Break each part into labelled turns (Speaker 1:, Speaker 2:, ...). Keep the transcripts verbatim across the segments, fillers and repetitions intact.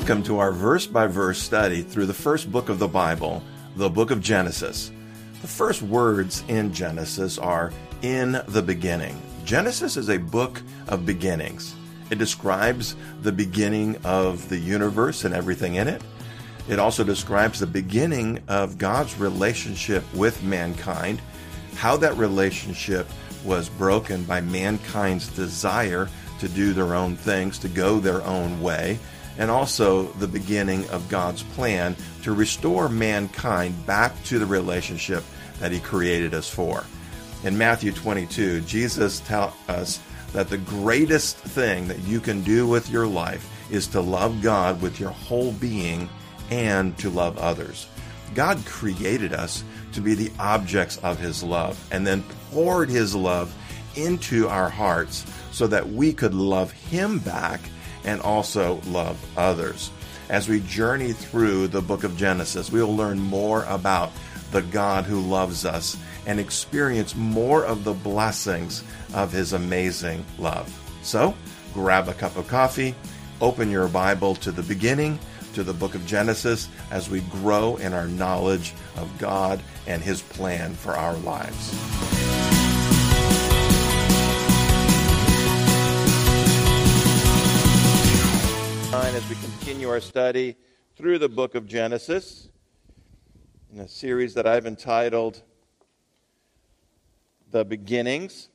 Speaker 1: Welcome to our verse-by-verse study through the first book of the Bible, the book of Genesis. The first words in Genesis are, "in the beginning." Genesis is a book of beginnings. It describes the beginning of the universe and everything in it. It also describes the beginning of God's relationship with mankind, how that relationship was broken by mankind's desire to do their own things, to go their own way, and also the beginning of God's plan to restore mankind back to the relationship that He created us for. In Matthew twenty-two, Jesus tells us that the greatest thing that you can do with your life is to love God with your whole being and to love others. God created us to be the objects of His love and then poured His love into our hearts so that we could love Him back and also love others. As we journey through the book of Genesis, we will learn more about the God who loves us and experience more of the blessings of His amazing love. So, grab a cup of coffee, open your Bible to the beginning, to the book of Genesis, as we grow in our knowledge of God and His plan for our lives. As we continue our study through the book of Genesis, in a series that I've entitled The Beginnings.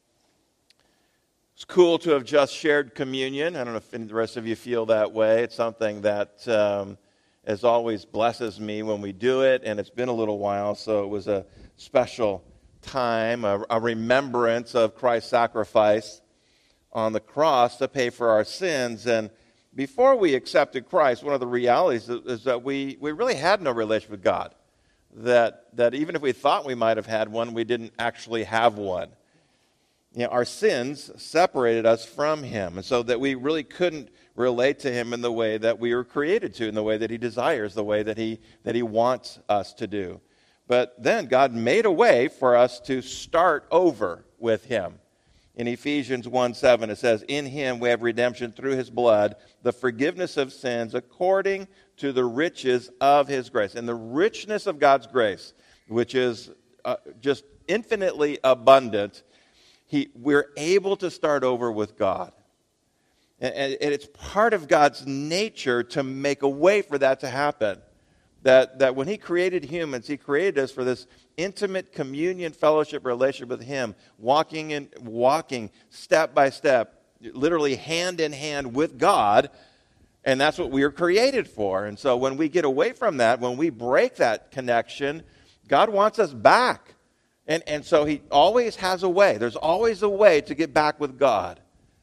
Speaker 1: It's cool to have just shared communion. I don't know if the rest of you feel that way. It's something that um, as always blesses me when we do it, and it's been a little while, so it was a special time, a, a remembrance of Christ's sacrifice on the cross to pay for our sins. And before we accepted Christ, one of the realities is, is that we, we really had no relationship with God. That, that even if we thought we might have had one, we didn't actually have one. You know, our sins separated us from Him, and so that we really couldn't relate to Him in the way that we were created to, in the way that He desires, the way that He that He wants us to do. But then God made a way for us to start over with Him. In Ephesians one seven, it says, "In Him we have redemption through His blood, the forgiveness of sins according to the riches of His grace." And the richness of God's grace, which is uh, just infinitely abundant, he, we're able to start over with God. And, and it's part of God's nature to make a way for that to happen. That, that when He created humans, He created us for this intimate communion, fellowship, relationship with Him, walking in, walking step by step, literally hand in hand with God, and that's what we are created for. And so when we get away from that, when we break that connection, God wants us back. And, and so He always has a way. There's always a way to get back with God.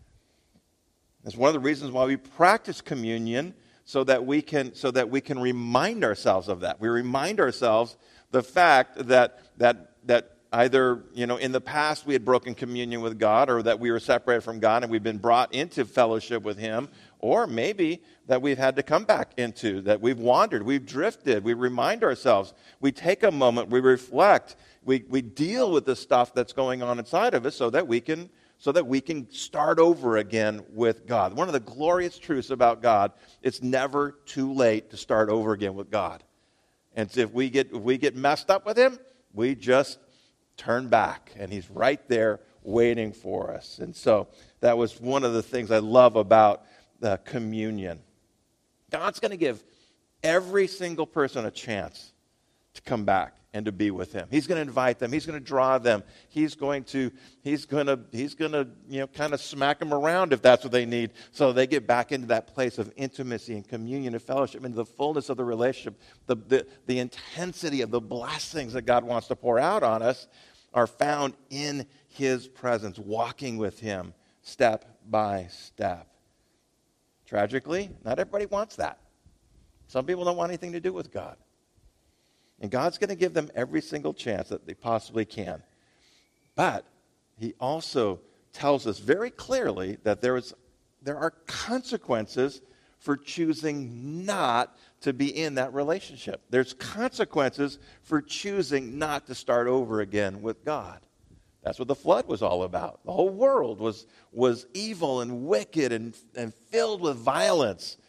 Speaker 1: That's one of the reasons why we practice communion, so that we can so that we can remind ourselves of that. We remind ourselves the fact that that that either, you know, in the past we had broken communion with God, or that we were separated from God and we've been brought into fellowship with Him, or maybe that we've had to come back into, that we've wandered, we've drifted. We remind ourselves. We take a moment, we reflect, we we deal with the stuff that's going on inside of us so that we can so that we can start over again with God. One of the glorious truths about God, it's never too late to start over again with God. And so if we get if we get messed up with Him, we just turn back, and He's right there waiting for us. And so that was one of the things I love about the communion. God's going to give every single person a chance to come back and to be with Him. He's going to invite them. He's going to draw them. He's going to, he's going to, he's going to, you know, kind of smack them around if that's what they need, so they get back into that place of intimacy and communion and fellowship, into the fullness of the relationship, the, the, the intensity of the blessings that God wants to pour out on us are found in His presence, walking with Him step by step. Tragically, not everybody wants that. Some people don't want anything to do with God. And God's going to give them every single chance that they possibly can. But He also tells us very clearly that there is, there are consequences for choosing not to be in that relationship. There's consequences for choosing not to start over again with God. That's what the flood was all about. The whole world was, was evil and wicked and, and filled with violence.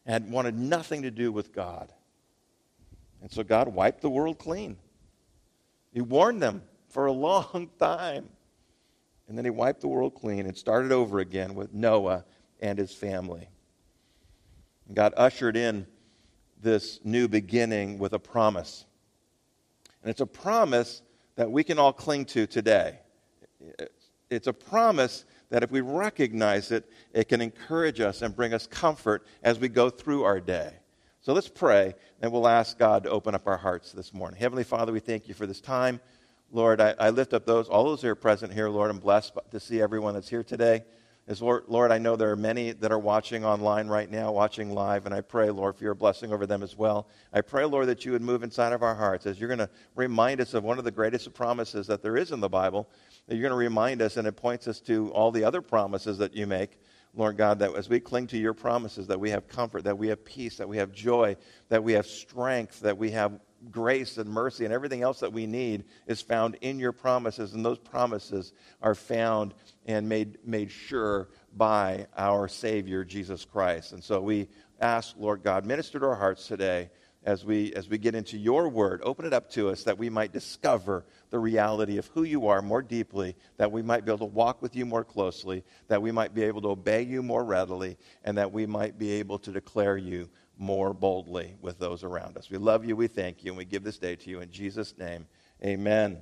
Speaker 1: and wanted nothing to do with God. And so God wiped the world clean. He warned them for a long time. And then he wiped the world clean and started over again with Noah and his family. And God ushered in this new beginning with a promise. And it's a promise that we can all cling to today. It's a promise that if we recognize it, it can encourage us and bring us comfort as we go through our day. So let's pray, and we'll ask God to open up our hearts this morning. Heavenly Father, we thank you for this time. Lord, I, I lift up those, all those who are present here, Lord. I'm blessed to see everyone that's here today. As Lord, Lord, I know there are many that are watching online right now, watching live, and I pray, Lord, for your blessing over them as well. I pray, Lord, that you would move inside of our hearts as you're going to remind us of one of the greatest promises that there is in the Bible, that you're going to remind us, and it points us to all the other promises that you make, Lord God, that as we cling to your promises, that we have comfort, that we have peace, that we have joy, that we have strength, that we have grace and mercy, and everything else that we need is found in your promises, and those promises are found and made made sure by our Savior, Jesus Christ. And so we ask, Lord God, minister to our hearts today as we as we get into your word. Open it up to us that we might discover the reality of who you are more deeply, that we might be able to walk with you more closely, that we might be able to obey you more readily, and that we might be able to declare you more boldly with those around us. We love you, we thank you, and we give this day to you in Jesus' name. Amen.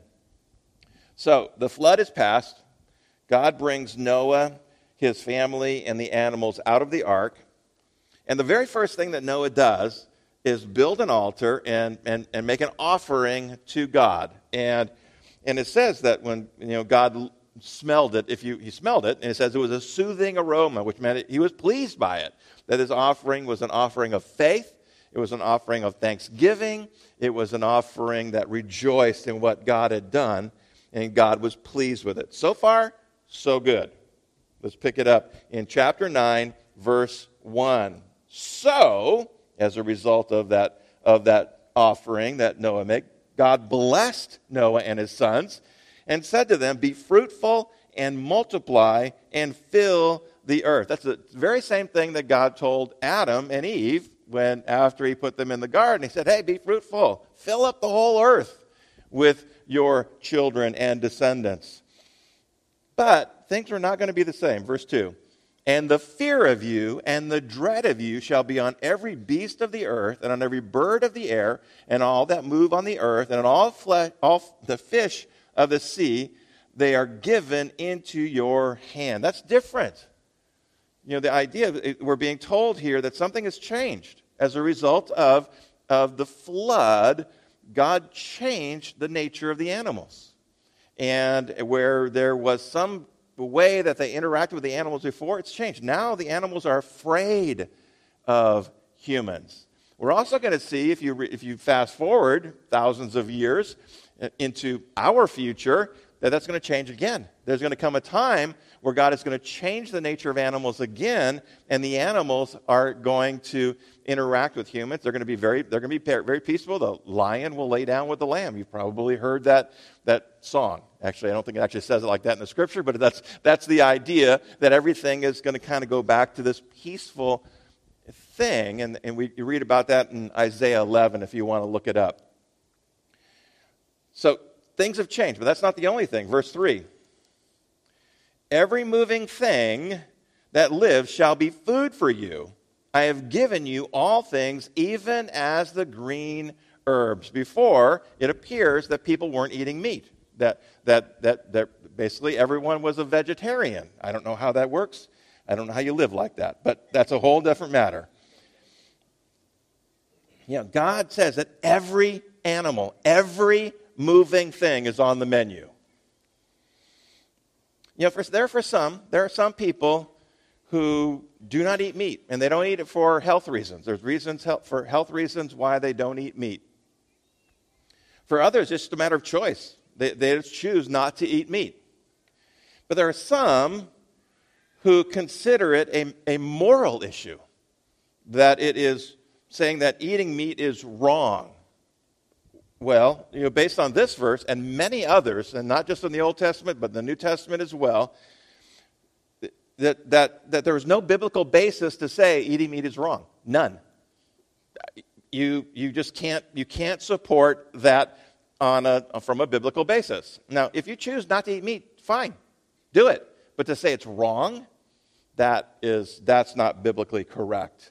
Speaker 1: So, the flood is past. God brings Noah, his family, and the animals out of the ark. And the very first thing that Noah does is build an altar and, and, and make an offering to God. And and it says that when you know God smelled it, if you he smelled it, and it says it was a soothing aroma, which meant it, he was pleased by it. That his offering was an offering of faith. It was an offering of thanksgiving. It was an offering that rejoiced in what God had done, and God was pleased with it. So far, so good. Let's pick it up in chapter nine, verse one. So, as a result of that, of that offering that Noah made, God blessed Noah and his sons and said to them, "Be fruitful and multiply and fill the earth." That's the very same thing that God told Adam and Eve when, after he put them in the garden, he said, "Hey, be fruitful, fill up the whole earth with your children and descendants." But things are not going to be the same. Verse two, "And the fear of you and the dread of you shall be on every beast of the earth and on every bird of the air and all that move on the earth and on all, flesh, all the fish of the sea. They are given into your hand." That's different. You know, the idea, we're being told here that something has changed. As a result of, of the flood, God changed the nature of the animals. And where there was some way that they interacted with the animals before, it's changed. Now the animals are afraid of humans. We're also going to see, if you, re, if you fast forward thousands of years into our future, that that's going to change again. There's going to come a time where God is going to change the nature of animals again, and the animals are going to interact with humans. They're going to be very, they're going to be very peaceful. The lion will lay down with the lamb. You've probably heard that that song. Actually, I don't think it actually says it like that in the scripture, but that's that's the idea that everything is going to kind of go back to this peaceful thing, and and we you read about that in Isaiah eleven if you want to look it up. So things have changed, but that's not the only thing. Verse three. "Every moving thing that lives shall be food for you. I have given you all things, even as the green herbs." Before, it appears that people weren't eating meat. That, that, that, that basically everyone was a vegetarian. I don't know how that works. I don't know how you live like that, but that's a whole different matter. You know, God says that every animal, every moving thing is on the menu. You know, for, there for some, there are some people who do not eat meat, and they don't eat it for health reasons. There's reasons for health reasons why they don't eat meat. For others, it's just a matter of choice. They, they just choose not to eat meat. But there are some who consider it a, a moral issue, that it is saying that eating meat is wrong. Well, you know, based on this verse and many others, and not just in the Old Testament, but the New Testament as well, that, that, that there is no biblical basis to say eating meat is wrong. None. You, you just can't, you can't support that on a, from a biblical basis. Now, if you choose not to eat meat, fine, do it. But to say it's wrong, that is, that's not biblically correct.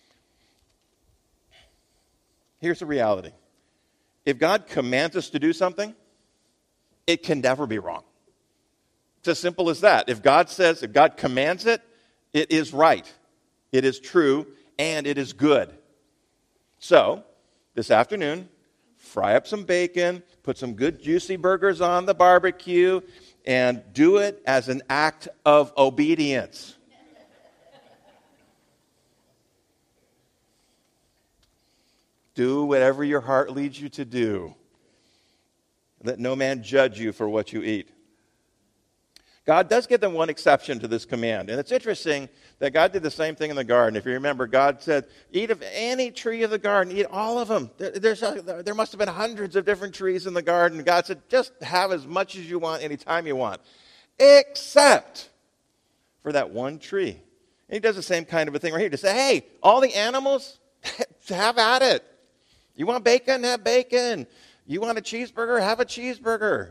Speaker 1: Here's the reality. If God commands us to do something, it can never be wrong. It's as simple as that. If God says, if God commands it, it is right, it is true, and it is good. So, this afternoon, fry up some bacon, put some good juicy burgers on the barbecue, and do it as an act of obedience. Do whatever your heart leads you to do. Let no man judge you for what you eat. God does give them one exception to this command. And it's interesting that God did the same thing in the garden. If you remember, God said, eat of any tree of the garden, eat all of them. There, there's a, there must have been hundreds of different trees in the garden. God said, just have as much as you want, anytime you want, except for that one tree. And he does the same kind of a thing right here to say, hey, all the animals, have at it. You want bacon? Have bacon. You want a cheeseburger? Have a cheeseburger.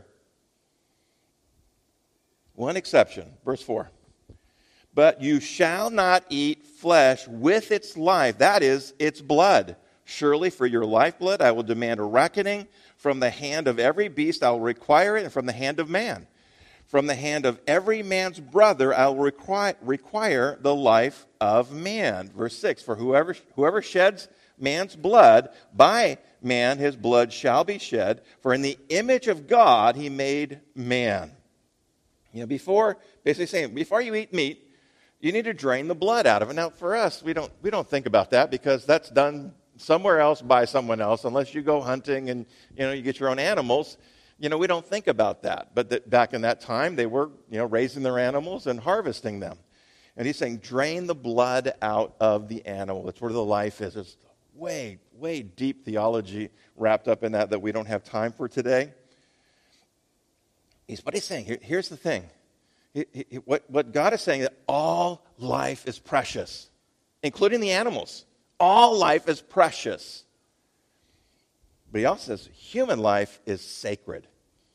Speaker 1: One exception, verse four. But you shall not eat flesh with its life, that is, its blood. Surely for your lifeblood I will demand a reckoning. From the hand of every beast I will require it, and from the hand of man. From the hand of every man's brother I will require, require the life of man. Verse six, for whoever, whoever sheds man's blood, by man his blood shall be shed. For in the image of God he made man. You know, before, basically saying, before you eat meat, you need to drain the blood out of it. Now, for us, we don't we don't think about that because that's done somewhere else by someone else, unless you go hunting and, you know, you get your own animals. You know, we don't think about that. But that back in that time, they were, you know, raising their animals and harvesting them. And he's saying, drain the blood out of the animal. That's where the life is. There's way, way deep theology wrapped up in that that we don't have time for today. He's, what he's saying, here, here's the thing. He, he, what, what God is saying, that all life is precious, including the animals. All life is precious. But he also says human life is sacred,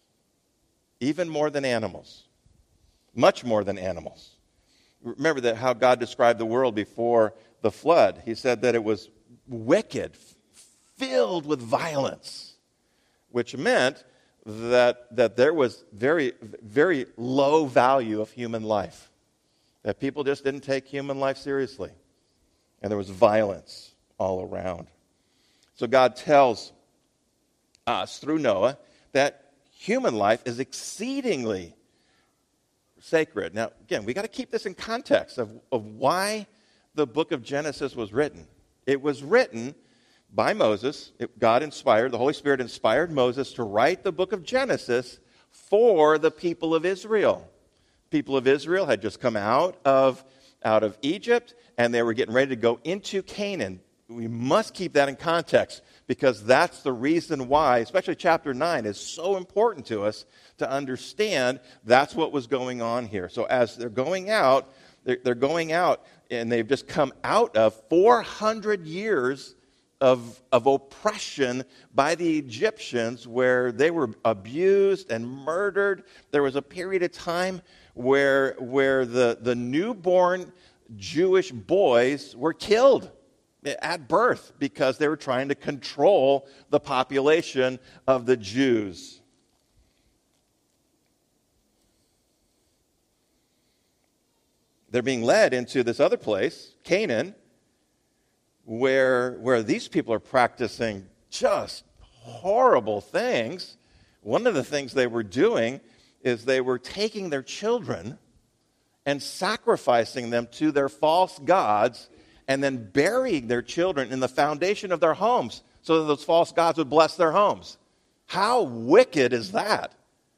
Speaker 1: even more than animals, much more than animals. Remember that how God described the world before the flood. He said that it was wicked, filled with violence, which meant that that there was very, very low value of human life, that people just didn't take human life seriously, and there was violence all around. So God tells us through Noah that human life is exceedingly sacred. Now, again, we got to keep this in context of, of why the book of Genesis was written. It was written by Moses. It, God inspired, the Holy Spirit inspired Moses to write the book of Genesis for the people of Israel. People of Israel had just come out of, out of Egypt, and they were getting ready to go into Canaan. We must keep that in context, because that's the reason why, especially chapter nine, is so important to us to understand that's what was going on here. So as they're going out, they're, they're going out, and they've just come out of four hundred years Of, of oppression by the Egyptians, where they were abused and murdered. There was a period of time where, where the, the newborn Jewish boys were killed at birth because they were trying to control the population of the Jews. They're being led into this other place, Canaan, where where these people are practicing just horrible things. One of the things they were doing is they were taking their children and sacrificing them to their false gods, and then burying their children in the foundation of their homes so that those false gods would bless their homes. How wicked is that?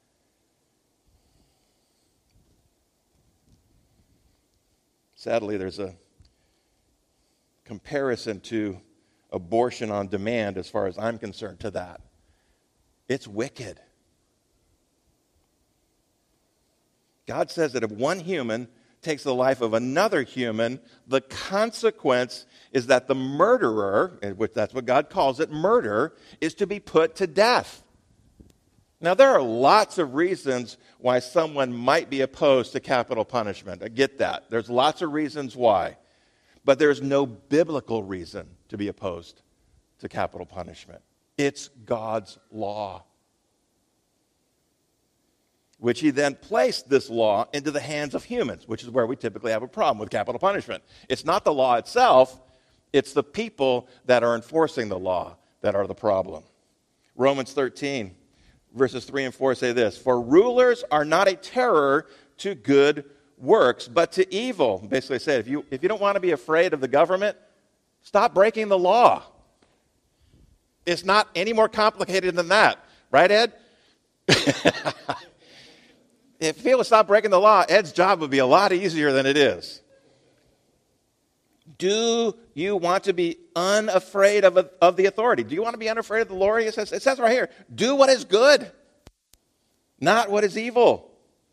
Speaker 1: Sadly, there's a comparison to abortion on demand, as far as I'm concerned, to that. It's wicked. God says that if one human takes the life of another human, the consequence is that the murderer, which that's what God calls it, murder, is to be put to death. Now, there are lots of reasons why someone might be opposed to capital punishment. I get that. There's lots of reasons why. But there's no biblical reason to be opposed to capital punishment. It's God's law, which he then placed this law into the hands of humans, which is where we typically have a problem with capital punishment. It's not the law itself, it's the people that are enforcing the law that are the problem. Romans thirteen, verses three and four say this, "For rulers are not a terror to good works, but to evil." Basically said, if you, if you don't want to be afraid of the government, stop breaking the law. It's not any more complicated than that. Right, Ed? If people would stop breaking the law, Ed's job would be a lot easier than it is. Do you want to be unafraid of, of the authority? Do you want to be unafraid of the Lord? It says, it says right here, do what is good, not what is evil.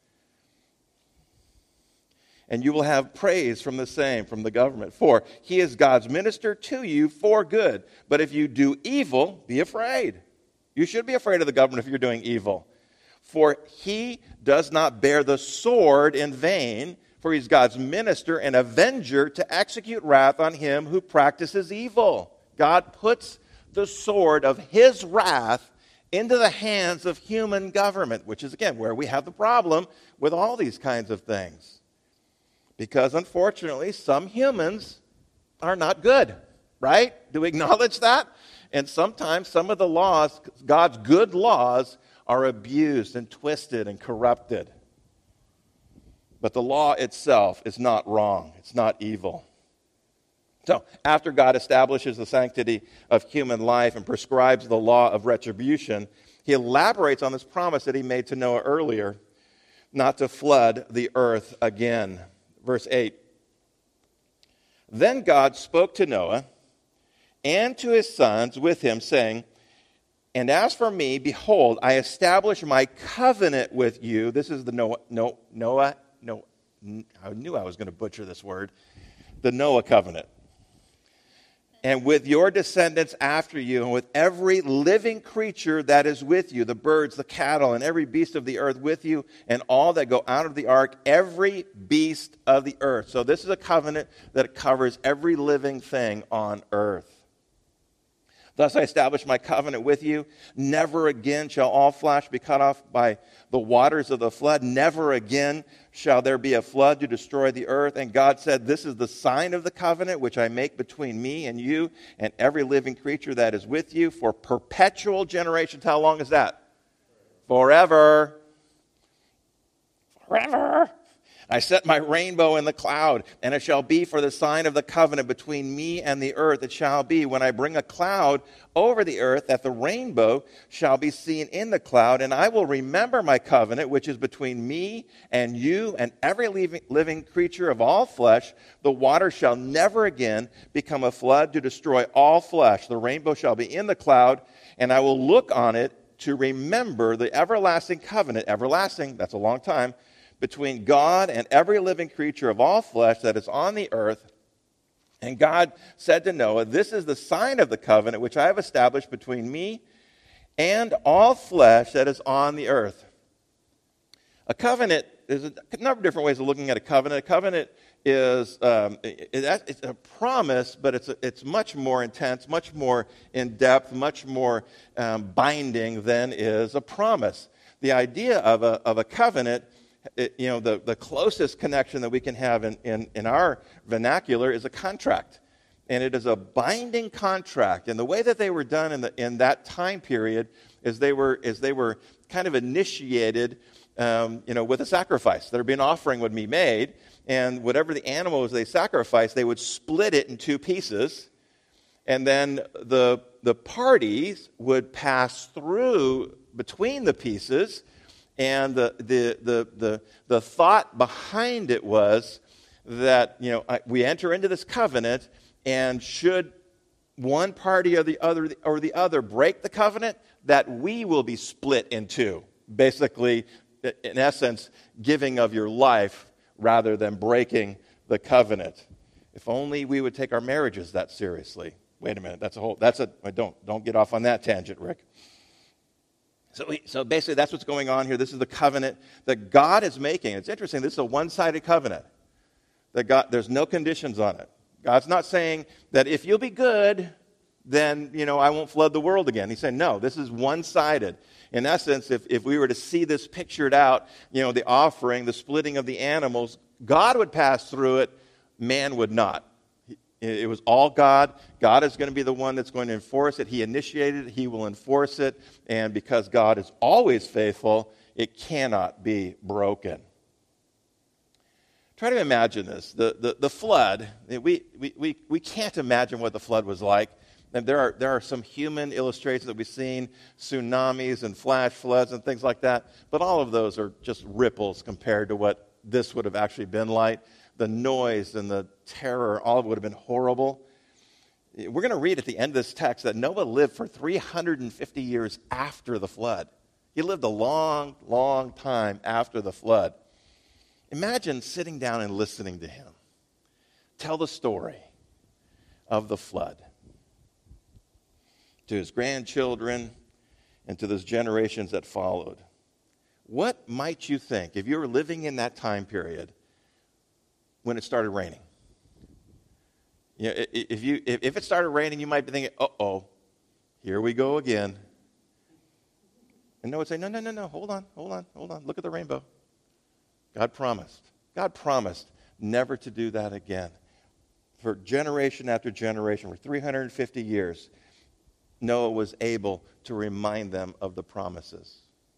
Speaker 1: And you will have praise from the same, from the government. For he is God's minister to you for good. But if you do evil, be afraid. You should be afraid of the government if you're doing evil. For he does not bear the sword in vain, for he's God's minister and avenger to execute wrath on him who practices evil. God puts the sword of his wrath into the hands of human government, which is, again, where we have the problem with all these kinds of things. Because, unfortunately, some humans are not good, right? Do we acknowledge that? And sometimes some of the laws, God's good laws, are abused and twisted and corrupted. But the law itself is not wrong. It's not evil. So, after God establishes the sanctity of human life and prescribes the law of retribution, he elaborates on this promise that he made to Noah earlier, not to flood the earth again. Verse eight. Then God spoke to Noah and to his sons with him, saying, "And as for me, behold, I establish my covenant with you." This is the Noah, no, Noah, no, I knew I was going to butcher this word. The Noah covenant. "And with your descendants after you, and with every living creature that is with you, the birds, the cattle, and every beast of the earth with you, and all that go out of the ark, every beast of the earth." So this is a covenant that covers every living thing on earth. "Thus I establish my covenant with you. Never again shall all flesh be cut off by the waters of the flood. Never again shall there be a flood to destroy the earth." And God said, "This is the sign of the covenant which I make between me and you and every living creature that is with you for perpetual generations." How long is that? Forever. Forever. "I set my rainbow in the cloud, and it shall be for the sign of the covenant between me and the earth. It shall be when I bring a cloud over the earth that the rainbow shall be seen in the cloud, and I will remember my covenant, which is between me and you and every living, living creature of all flesh. The water shall never again become a flood to destroy all flesh. The rainbow shall be in the cloud, and I will look on it to remember the everlasting covenant." Everlasting, that's a long time. "Between God and every living creature of all flesh that is on the earth." And God said to Noah, "This is the sign of the covenant which I have established between me and all flesh that is on the earth." A covenant, there's a number of different ways of looking at a covenant. A covenant is um, it, it, it's a promise, but it's a, it's much more intense, much more in depth, much more um, binding than is a promise. The idea of a of a covenant, It, you know, the, the closest connection that we can have in, in, in our vernacular is a contract. And it is a binding contract. And the way that they were done in, the, in that time period is they were, is they were kind of initiated um, you know, with a sacrifice. There'd be an offering would be made, and whatever the animal was they sacrificed, they would split it in two pieces. And then the, the parties would pass through between the pieces. And the, the the the the thought behind it was that, you know, we enter into this covenant, and should one party or the other or the other break the covenant, that we will be split in two. Basically, in essence, giving of your life rather than breaking the covenant. If only we would take our marriages that seriously. Wait a minute, that's a whole, that's a, don't, don't get off on that tangent, Rick. So, we, so basically that's what's going on here. This is the covenant that God is making. It's interesting, this is a one-sided covenant. That God, there's no conditions on it. God's not saying that if you'll be good, then, you know, I won't flood the world again. He's saying, no, this is one-sided. In essence, if, if we were to see this pictured out, you know, the offering, the splitting of the animals, God would pass through it, man would not. It was all God. God is going to be the one that's going to enforce it. He initiated it. He will enforce it. And because God is always faithful, it cannot be broken. Try to imagine this. The, the, the flood, we, we, we, we can't imagine what the flood was like. And there are, there are some human illustrations that we've seen, tsunamis and flash floods and things like that. But all of those are just ripples compared to what this would have actually been like. The noise and the terror, all of it would have been horrible. We're going to read at the end of this text that Noah lived for three hundred fifty years after the flood. He lived a long, long time after the flood. Imagine sitting down and listening to him tell the story of the flood to his grandchildren and to those generations that followed. What might you think, if you were living in that time period, when it started raining? You know, if, you, if it started raining, you might be thinking, uh-oh, here we go again. And Noah would say, no, no, no, no, hold on, hold on, hold on. Look at the rainbow. God promised. God promised never to do that again. For generation after generation, for three hundred fifty years, Noah was able to remind them of the promises.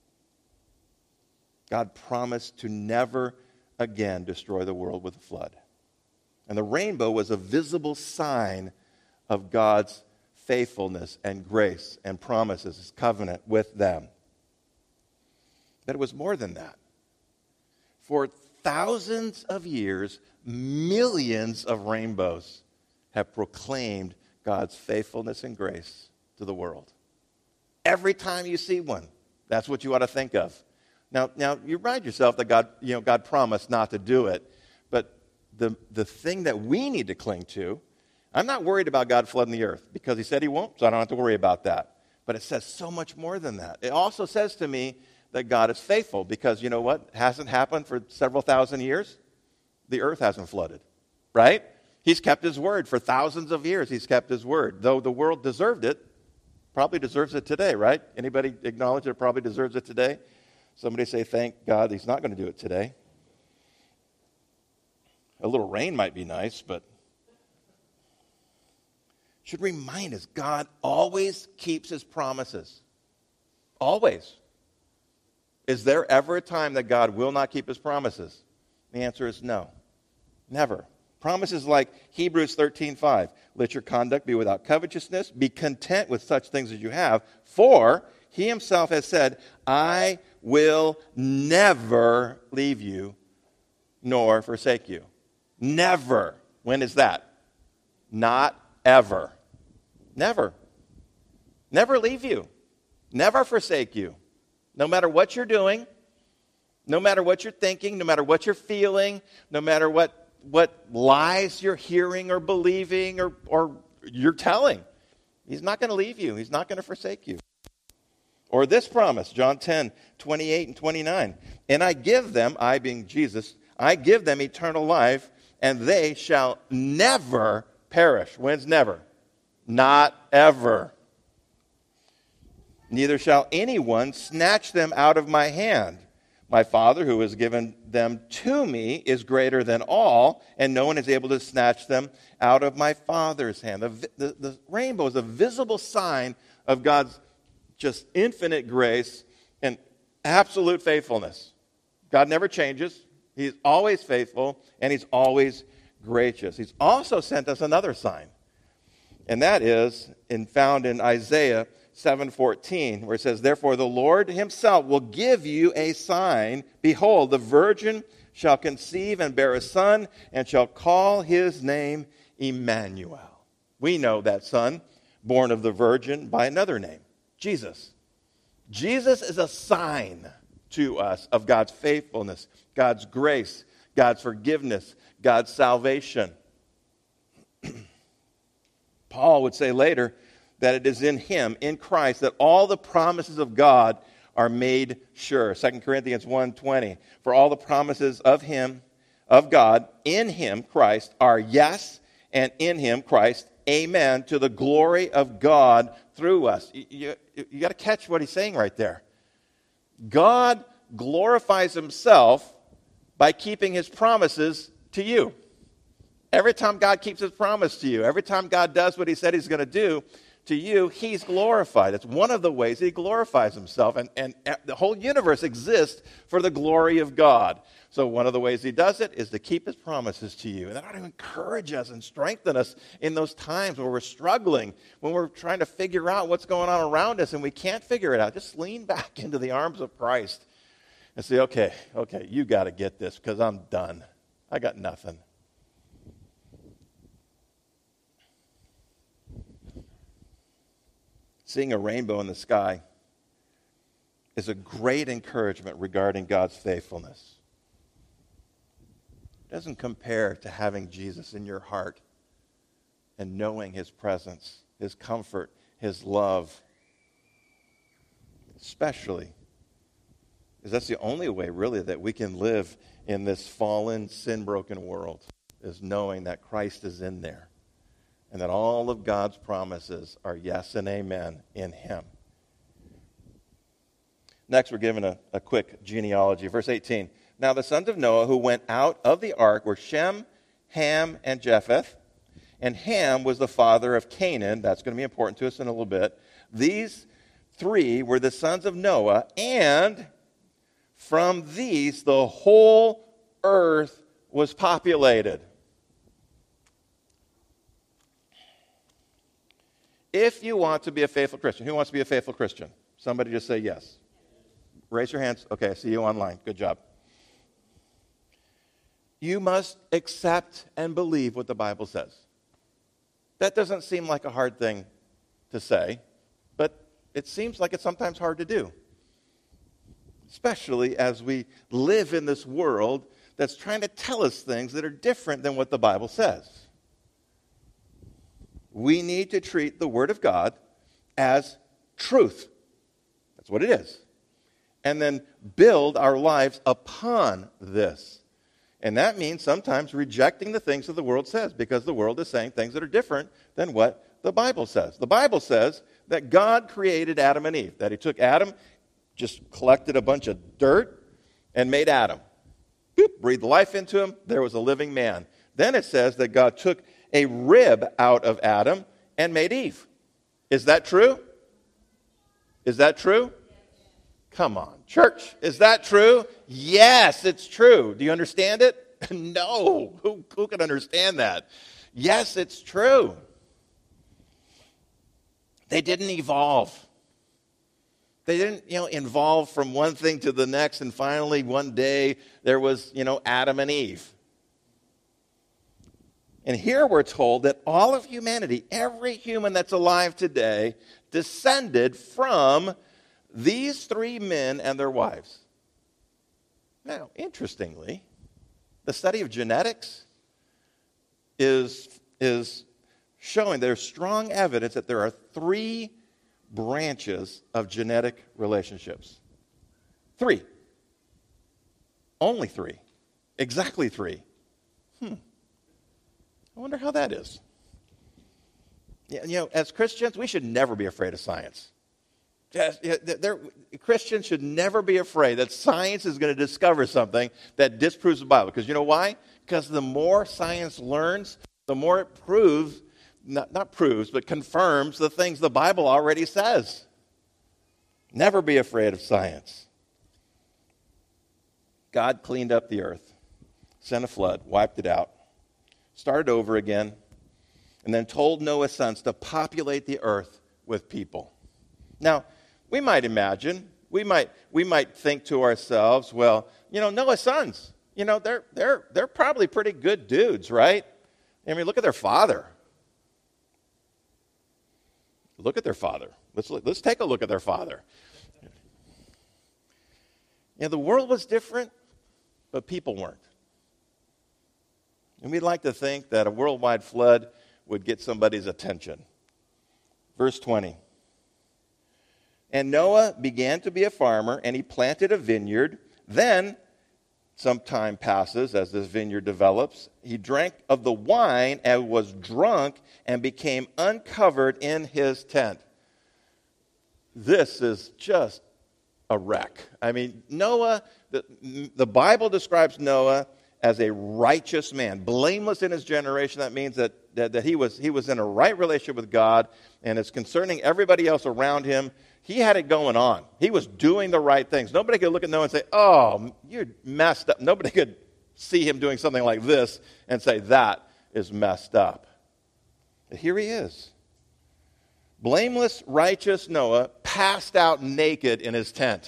Speaker 1: God promised to never again destroy the world with a flood. And the rainbow was a visible sign of God's faithfulness and grace and promises, his covenant with them. But it was more than that. For thousands of years, millions of rainbows have proclaimed God's faithfulness and grace to the world. Every time you see one, that's what you ought to think of. Now, now you remind yourself that God, you know, God promised not to do it, but the, the thing that we need to cling to, I'm not worried about God flooding the earth because he said he won't, so I don't have to worry about that. But it says so much more than that. It also says to me that God is faithful because, you know what, hasn't happened for several thousand years? The earth hasn't flooded, right? He's kept his word for thousands of years. He's kept his word. Though the world deserved it, probably deserves it today, right? Anybody acknowledge it probably deserves it today? Somebody say, thank God he's not going to do it today. A little rain might be nice, but should remind us, God always keeps his promises. Always. Is there ever a time that God will not keep his promises? The answer is no. Never. Promises like Hebrews thirteen five. Let your conduct be without covetousness. Be content with such things as you have. For he himself has said, I will never leave you nor forsake you. Never. When is that? Not ever. Never. Never leave you. Never forsake you. No matter what you're doing, no matter what you're thinking, no matter what you're feeling, no matter what, what lies you're hearing or believing or, or you're telling, he's not going to leave you. He's not going to forsake you. Or this promise, John ten, twenty-eight and twenty-nine. And I give them, I being Jesus, I give them eternal life, and they shall never perish. When's never? Not ever. Neither shall anyone snatch them out of my hand. My Father, who has given them to me, is greater than all, and no one is able to snatch them out of my Father's hand. The, the, the rainbow is a visible sign of God's just infinite grace and absolute faithfulness. God never changes. He's always faithful, and he's always gracious. He's also sent us another sign, and that is in, found in Isaiah seven fourteen, where it says, therefore the Lord himself will give you a sign. Behold, the virgin shall conceive and bear a son, and shall call his name Emmanuel. We know that son, born of the virgin, by another name, Jesus. Jesus is a sign to us of God's faithfulness, God's grace, God's forgiveness, God's salvation. Paul would say later that it is in him, in Christ, that all the promises of God are made sure. Second Corinthians one twenty, for all the promises of him, of God, in him, Christ, are yes, and in him, Christ, amen, to the glory of God through us. You, you, you got to catch what he's saying right there. God glorifies himself by keeping his promises to you. Every time God keeps his promise to you, every time God does what he said he's going to do to you, he's glorified. It's one of the ways he glorifies himself. And, and the whole universe exists for the glory of God. So one of the ways he does it is to keep his promises to you. And that ought to encourage us and strengthen us in those times where we're struggling, when we're trying to figure out what's going on around us and we can't figure it out. Just lean back into the arms of Christ and say, okay, okay, you got to get this because I'm done. I got nothing. Seeing a rainbow in the sky is a great encouragement regarding God's faithfulness. It doesn't compare to having Jesus in your heart and knowing his presence, his comfort, his love. Especially, because that's the only way, really, that we can live in this fallen, sin-broken world, is knowing that Christ is in there. And that all of God's promises are yes and amen in him. Next, we're given a, a quick genealogy. Verse eighteen. Now the sons of Noah who went out of the ark were Shem, Ham, and Japheth. And Ham was the father of Canaan. That's going to be important to us in a little bit. These three were the sons of Noah. And from these, the whole earth was populated. If you want to be a faithful Christian, who wants to be a faithful Christian? Somebody just say yes. Raise your hands. Okay, I see you online. Good job. You must accept and believe what the Bible says. That doesn't seem like a hard thing to say, but it seems like it's sometimes hard to do. Especially as we live in this world that's trying to tell us things that are different than what the Bible says. We need to treat the Word of God as truth. That's what it is. And then build our lives upon this. And that means sometimes rejecting the things that the world says, because the world is saying things that are different than what the Bible says. The Bible says that God created Adam and Eve, that he took Adam, just collected a bunch of dirt, and made Adam. Boop, breathed life into him, there was a living man. Then it says that God took a rib out of Adam and made Eve. Is that true? Is that true? Come on, church. Is that true? Yes, it's true. Do you understand it? No. Who, who can understand that? Yes, it's true. They didn't evolve. They didn't, you know, evolve from one thing to the next, and finally one day there was, you know, Adam and Eve. And here we're told that all of humanity, every human that's alive today, descended from these three men and their wives. Now, interestingly, the study of genetics is, is showing there's strong evidence that there are three branches of genetic relationships. Three. Only three. Exactly three. Hmm. I wonder how that is. You know, as Christians, we should never be afraid of science. Christians should never be afraid that science is going to discover something that disproves the Bible. Because you know why? Because the more science learns, the more it proves, not, not proves, but confirms the things the Bible already says. Never be afraid of science. God cleaned up the earth, sent a flood, wiped it out, started over again, and then told Noah's sons to populate the earth with people. Now, we might imagine, we might we might think to ourselves, well, you know, Noah's sons, you know, they're they're they're probably pretty good dudes, right? I mean, look at their father. Look at their father. Let's look, let's take a look at their father. You know, the world was different, but people weren't. And we'd like to think that a worldwide flood would get somebody's attention. Verse twenty. And Noah began to be a farmer, and he planted a vineyard. Then, some time passes as this vineyard develops. He drank of the wine and was drunk and became uncovered in his tent. This is just a wreck. I mean, Noah, the, the Bible describes Noah as a righteous man, blameless in his generation. That means that, that, that he was, he was in a right relationship with God, and it's concerning everybody else around him. He had it going on. He was doing the right things. Nobody could look at Noah and say, oh, you're messed up. Nobody could see him doing something like this and say, that is messed up. But here he is. Blameless, righteous Noah passed out naked in his tent.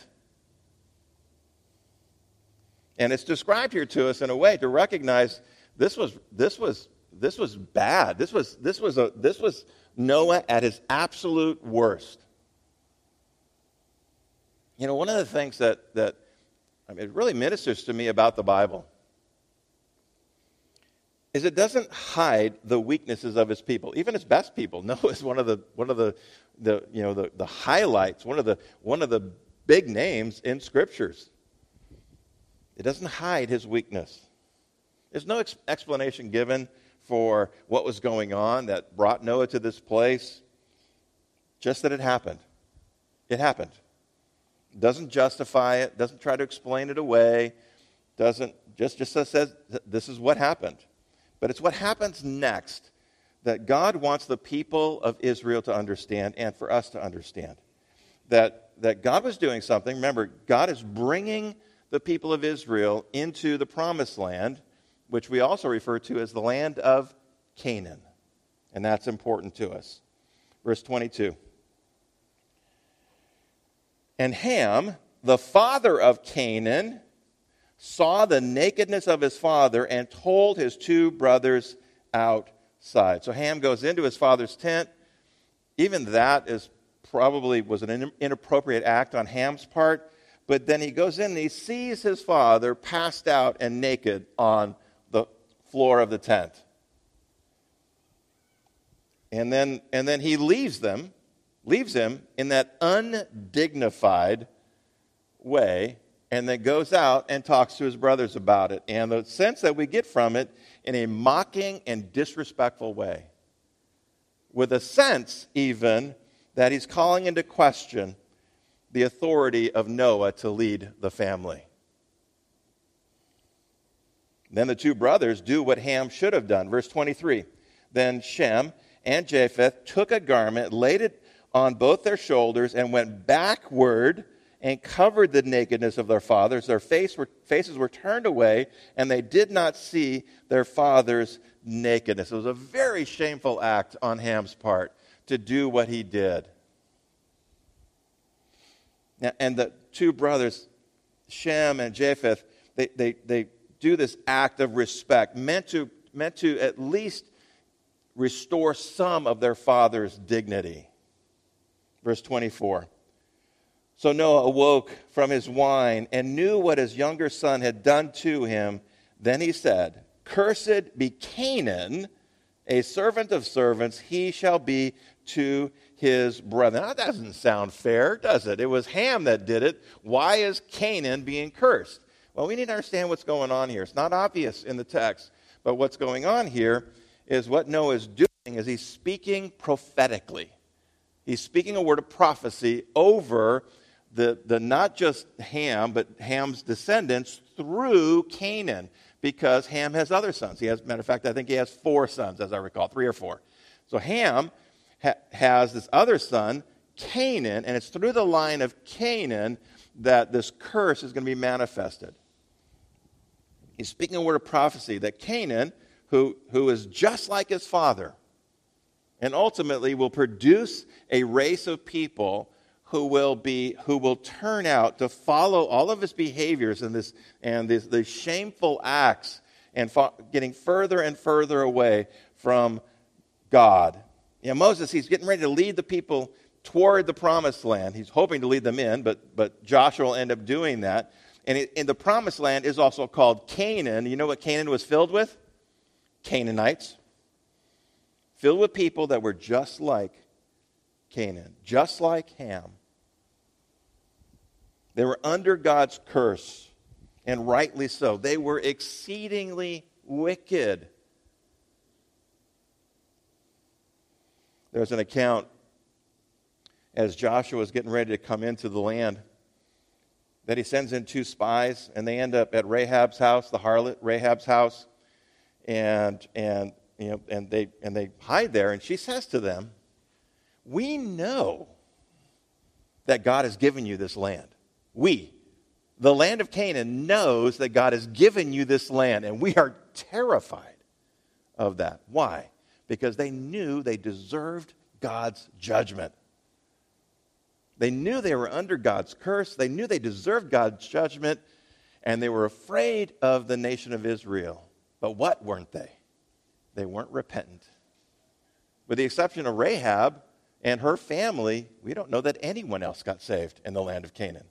Speaker 1: And it's described here to us in a way to recognize this was this was this was bad. This was this was a this was Noah at his absolute worst. You know, one of the things that, that I mean, it really ministers to me about the Bible is it doesn't hide the weaknesses of his people, even its best people. Noah is one of the one of the, the you know the, the highlights, one of the one of the big names in scriptures. It doesn't hide his weakness. There's no ex- explanation given for what was going on that brought Noah to this place. Just that it happened. It happened. Doesn't justify it, doesn't try to explain it away, doesn't just, just says this is what happened. But it's what happens next that God wants the people of Israel to understand and for us to understand. That, that God was doing something. Remember, God is bringing the people of Israel into the promised land, which we also refer to as the land of Canaan. And that's important to us. Verse twenty-two. And Ham, the father of Canaan, saw the nakedness of his father and told his two brothers outside. So Ham goes into his father's tent. Even that is probably was an inappropriate act on Ham's part. But then he goes in and he sees his father passed out and naked on the floor of the tent. And then, and then he leaves them. leaves him in that undignified way, and then goes out and talks to his brothers about it. And the sense that we get from it in a mocking and disrespectful way, with a sense even that he's calling into question the authority of Noah to lead the family. Then the two brothers do what Ham should have done. Verse twenty-three. Then Shem and Japheth took a garment, laid it on both their shoulders, and went backward and covered the nakedness of their fathers. Their face were, faces were turned away, and they did not see their father's nakedness. It was a very shameful act on Ham's part to do what he did. And the two brothers, Shem and Japheth, they, they, they do this act of respect, meant to, meant to at least restore some of their father's dignity. Verse twenty-four. So Noah awoke from his wine and knew what his younger son had done to him. Then he said, "Cursed be Canaan, a servant of servants, he shall be to his brethren." Now, that doesn't sound fair, does it? It was Ham that did it. Why is Canaan being cursed? Well, we need to understand what's going on here. It's not obvious in the text, but what's going on here is what Noah is doing is he's speaking prophetically. He's speaking a word of prophecy over the, the not just Ham, but Ham's descendants through Canaan, because Ham has other sons. He has, matter of fact, I think he has four sons, as I recall, three or four. So Ham ha- has this other son, Canaan, and it's through the line of Canaan that this curse is going to be manifested. He's speaking a word of prophecy that Canaan, who, who is just like his father, and ultimately will produce a race of people who will be who will turn out to follow all of his behaviors and this and this, these shameful acts and fo- getting further and further away from God. You know, Moses, he's getting ready to lead the people toward the promised land. He's hoping to lead them in, but but Joshua will end up doing that. And, it, and the promised land is also called Canaan. You know what Canaan was filled with? Canaanites, filled with people that were just like Canaan, just like Ham. They were under God's curse, and rightly so. They were exceedingly wicked. There's an account as Joshua is getting ready to come into the land that he sends in two spies, and they end up at Rahab's house, the harlot Rahab's house, and and you know and they and they hide there. And she says to them, "We know that God has given you this land. We, the land of Canaan, knows that God has given you this land, and we are terrified of that." Why? Because they knew they deserved God's judgment. They knew they were under God's curse. They knew they deserved God's judgment, and they were afraid of the nation of Israel. But what weren't they? They weren't repentant. With the exception of Rahab and her family, we don't know that anyone else got saved in the land of Canaan.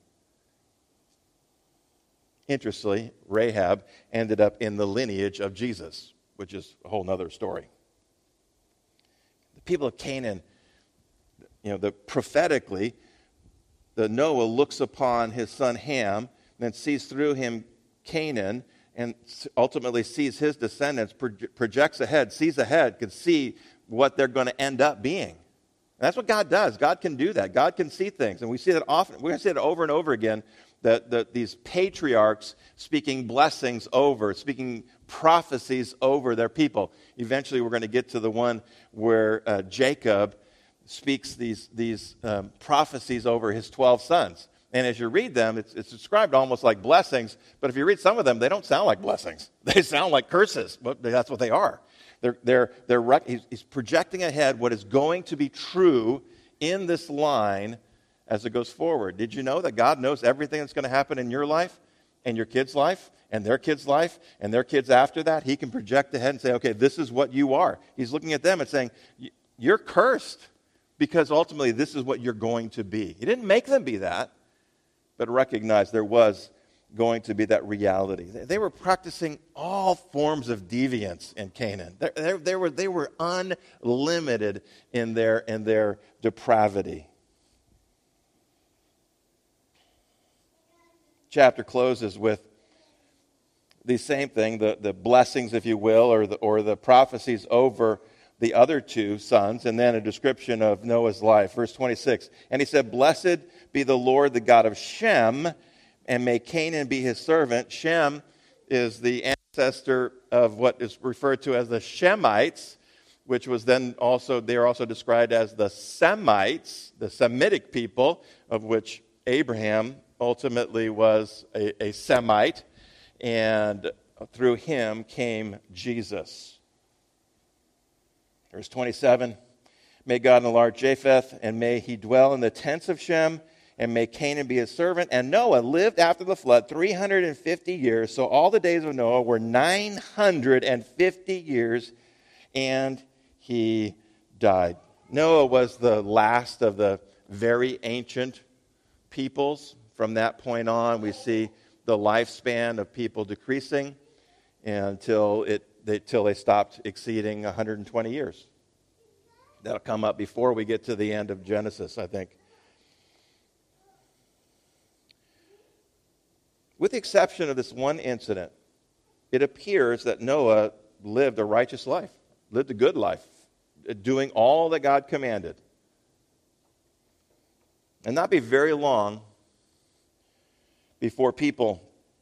Speaker 1: Interestingly, Rahab ended up in the lineage of Jesus, which is a whole other story. The people of Canaan, you know, the prophetically, the Noah looks upon his son Ham, and then sees through him Canaan, and ultimately sees his descendants, projects ahead, sees ahead, can see what they're going to end up being. And that's what God does. God can do that. God can see things. And we see that often. We're going to see it over and over again, that the, these patriarchs speaking blessings over, speaking prophecies over their people. Eventually we're going to get to the one where uh, Jacob speaks these, these um, prophecies over his twelve sons. And as you read them, it's, it's described almost like blessings, but if you read some of them, they don't sound like blessings. They sound like curses, but that's what they are. They're, they're, they're, he's, he's projecting ahead what is going to be true in this line as it goes forward. Did you know that God knows everything that's going to happen in your life, and your kids' life, and their kids' life, and their kids after that? He can project ahead and say, okay, this is what you are. He's looking at them and saying, you're cursed, because ultimately this is what you're going to be. He didn't make them be that, but recognized there was going to be that reality. They were practicing all forms of deviance in Canaan. They, they, they, were, they were unlimited in their, in their depravity. Chapter closes with the same thing, the, the blessings, if you will, or the, or the prophecies over the other two sons, and then a description of Noah's life. Verse twenty-six, and he said, "Blessed be the Lord, the God of Shem, and may Canaan be his servant." Shem is the ancestor of what is referred to as the Shemites, which was then also, they are also described as the Semites, the Semitic people, of which Abraham ultimately was a, a Semite, and through him came Jesus. Verse twenty-seven, may God enlarge Japheth, and may he dwell in the tents of Shem, and may Canaan be his servant. And Noah lived after the flood three hundred fifty years, so all the days of Noah were nine hundred fifty years, and he died. Noah was the last of the very ancient peoples. From that point on, we see the lifespan of people decreasing until it they, till they stopped exceeding one hundred twenty years. That'll come up before we get to the end of Genesis, I think. With the exception of this one incident, it appears that Noah lived a righteous life, lived a good life, doing all that God commanded. And not be very long before people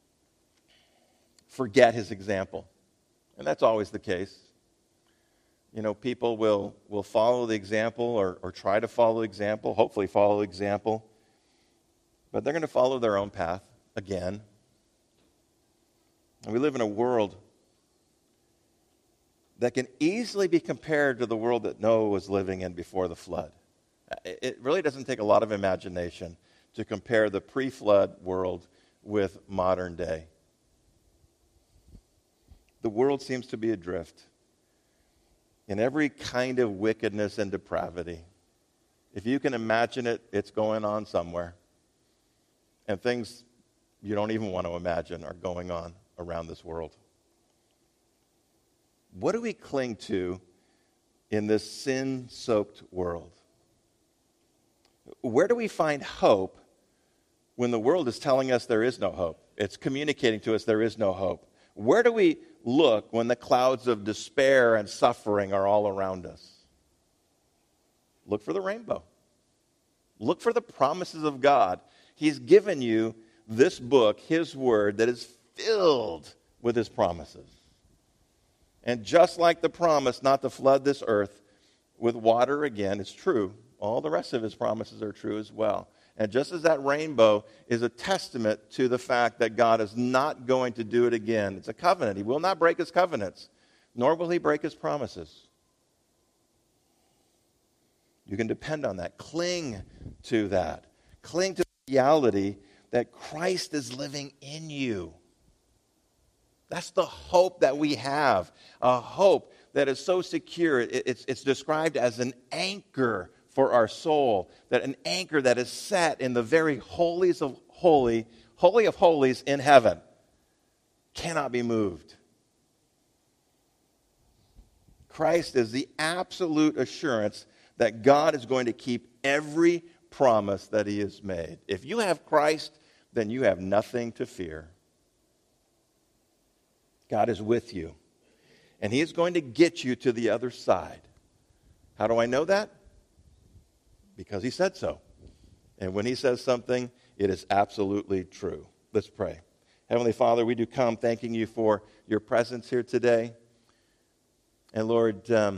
Speaker 1: forget his example. And that's always the case. You know, people will, will follow the example or, or try to follow the example, hopefully follow the example, but they're going to follow their own path again. And we live in a world that can easily be compared to the world that Noah was living in before the flood. It really doesn't take a lot of imagination to compare the pre-flood world with modern day. The world seems to be adrift in every kind of wickedness and depravity. If you can imagine it, it's going on somewhere. And things you don't even want to imagine are going on around this world. what do we cling to in this sin-soaked world? Where do we find hope when the world is telling us there is no hope? It's communicating to us there is no hope. Where do we look when the clouds of despair and suffering are all around us? Look for the rainbow. Look for the promises of God. He's given you this book, His Word, that is filled with His promises. And just like the promise not to flood this earth with water again is true, all the rest of His promises are true as well. And just as that rainbow is a testament to the fact that God is not going to do it again, it's a covenant. He will not break His covenants, nor will He break His promises. You can depend on that. Cling to that. Cling to the reality that Christ is living in you. That's the hope that we have, a hope that is so secure. It's, it's described as an anchor for our soul, that an anchor that is set in the very holies of holy, holy of holies in heaven, cannot be moved. Christ is the absolute assurance that God is going to keep every promise that He has made. If you have Christ, then you have nothing to fear. God is with you, and He is going to get you to the other side. How do I know that? Because He said so. And when He says something, it is absolutely true. Let's pray. Heavenly Father, we do come thanking You for Your presence here today. And Lord, um,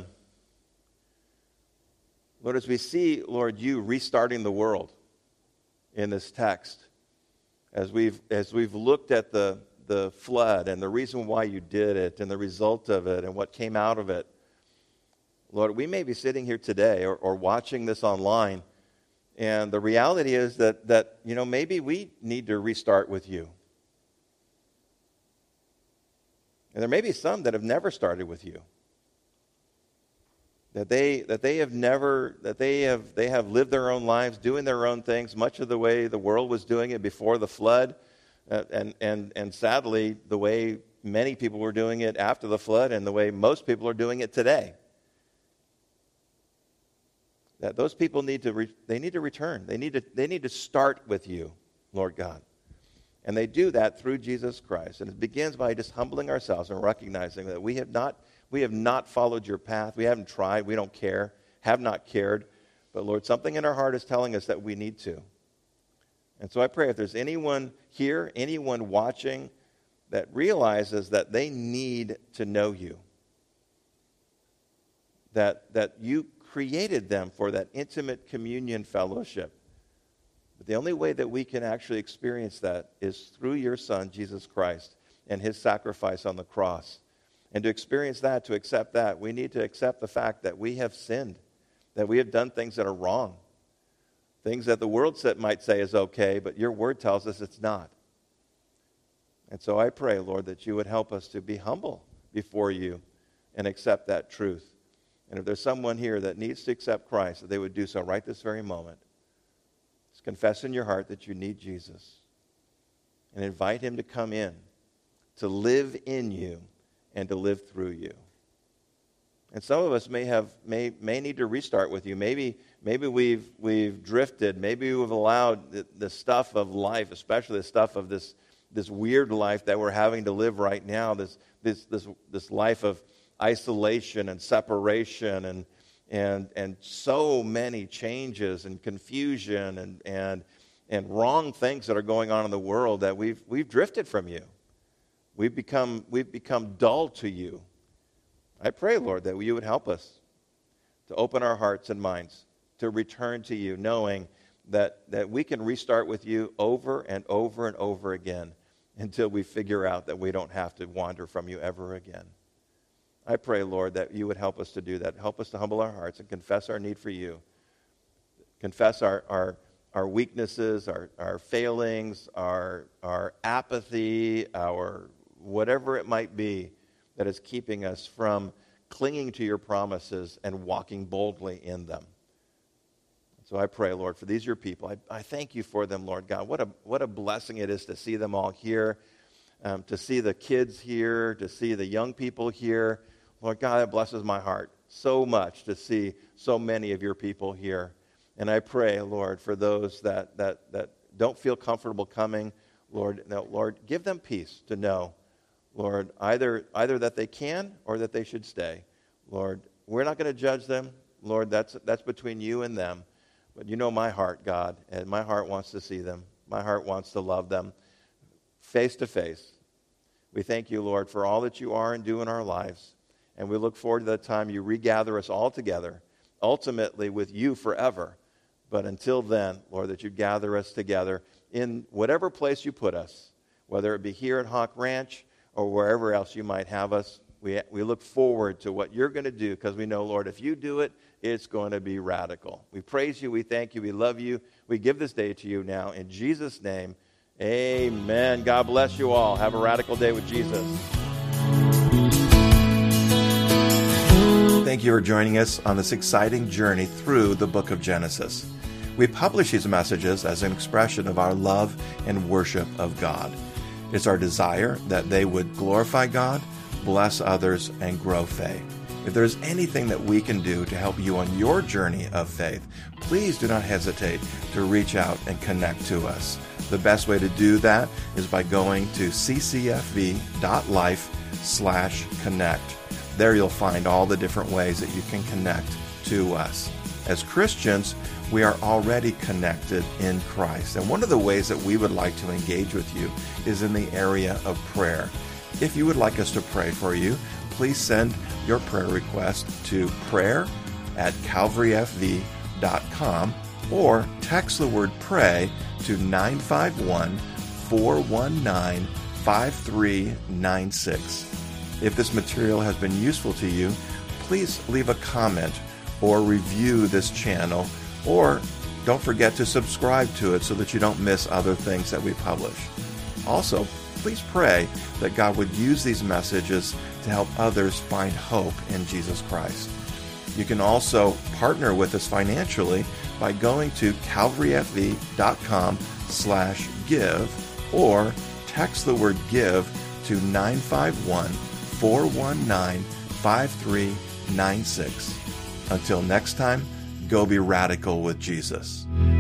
Speaker 1: Lord, as we see, Lord, You restarting the world in this text, as we've as we've looked at the, the flood and the reason why You did it and the result of it and what came out of it, Lord, we may be sitting here today or, or watching this online, and the reality is that, that, you know, maybe we need to restart with You. And there may be some that have never started with You. That they that they have never, that they have they have lived their own lives, doing their own things, much of the way the world was doing it before the flood, uh, and, and, and sadly, the way many people were doing it after the flood and the way most people are doing it today. That those people need to re, they need to return. They need to they need to start with You, Lord God. And they do that through Jesus Christ. And it begins by just humbling ourselves and recognizing that we have not we have not followed Your path. We haven't tried. We don't care. Have not cared. But Lord, something in our heart is telling us that we need to. And so I pray if there's anyone here, anyone watching that realizes that they need to know You, that that You created them for that intimate communion fellowship. But the only way that we can actually experience that is through Your Son, Jesus Christ, and His sacrifice on the cross. And to experience that, to accept that, we need to accept the fact that we have sinned, that we have done things that are wrong, things that the world might say is okay, but Your Word tells us it's not. And so I pray, Lord, that You would help us to be humble before You and accept that truth. And if there's someone here that needs to accept Christ, that they would do so right this very moment. Just confess in your heart that you need Jesus and invite Him to come in, to live in you and to live through you. And some of us may have may may need to restart with You. Maybe maybe we've we've drifted. Maybe we've allowed the, the stuff of life, especially the stuff of this this weird life that we're having to live right now. This this this this life of isolation and separation and and and so many changes and confusion and and and wrong things that are going on in the world that we've we've drifted from You. We've become we've become dull to You. I pray, Lord, that You would help us to open our hearts and minds to return to You, knowing that, that we can restart with You over and over and over again until we figure out that we don't have to wander from You ever again. I pray, Lord, that You would help us to do that. Help us to humble our hearts and confess our need for You. Confess our our, our weaknesses, our, our failings, our, our apathy, our whatever it might be that is keeping us from clinging to Your promises and walking boldly in them. So I pray, Lord, for these Your people. I, I thank You for them, Lord God. What a what a blessing it is to see them all here, um, to see the kids here, to see the young people here. Lord God, it blesses my heart so much to see so many of your people here. And I pray, Lord, for those that, that, that don't feel comfortable coming, Lord, no, Lord, give them peace to know, Lord, either, either that they can or that they should stay. Lord, we're not going to judge them. Lord, that's, that's between you and them. But you know my heart, God, and my heart wants to see them. My heart wants to love them face to face. We thank you, Lord, for all that you are and do in our lives. And we look forward to the time you regather us all together, ultimately with you forever. But until then, Lord, that you gather us together in whatever place you put us, whether it be here at Hawk Ranch or wherever else you might have us. We, we look forward to what you're going to do because we know, Lord, if you do it, it's going to be radical. We praise you. We thank you. We love you. We give this day to you now. In Jesus' name, amen. God bless you all. Have a radical day with Jesus. Thank you for joining us on this exciting journey through the book of Genesis. We publish these messages as an expression of our love and worship of God. It's our desire that they would glorify God, bless others, and grow faith. If there's anything that we can do to help you on your journey of faith, please do not hesitate to reach out and connect to us. The best way to do that is by going to ccfv.life slash connect. There you'll find all the different ways that you can connect to us. As Christians, we are already connected in Christ. And one of the ways that we would like to engage with you is in the area of prayer. If you would like us to pray for you, please send your prayer request to prayer at calvary f v dot com or text the word pray to nine five one, four one nine, five three nine six. If this material has been useful to you, please leave a comment or review this channel, or don't forget to subscribe to it so that you don't miss other things that we publish. Also, please pray that God would use these messages to help others find hope in Jesus Christ. You can also partner with us financially by going to calvaryfv.com slash give or text the word give to nine five one, four one nine, five three nine six. Until next time, go be radical with Jesus.